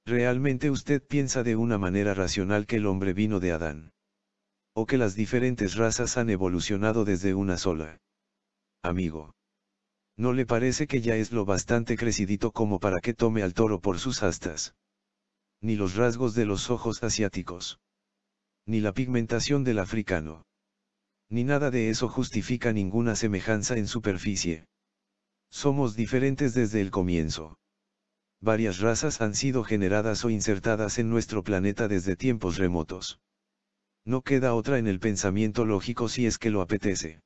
¿Realmente usted piensa de una manera racional que el hombre vino de Adán? ¿O que las diferentes razas han evolucionado desde una sola? Amigo. ¿No le parece que ya es lo bastante crecidito como para que tome al toro por sus astas? Ni los rasgos de los ojos asiáticos. Ni la pigmentación del africano. Ni nada de eso justifica ninguna semejanza en superficie. Somos diferentes desde el comienzo. Varias razas han sido generadas o insertadas en nuestro planeta desde tiempos remotos. No queda otra en el pensamiento lógico si es que lo apetece.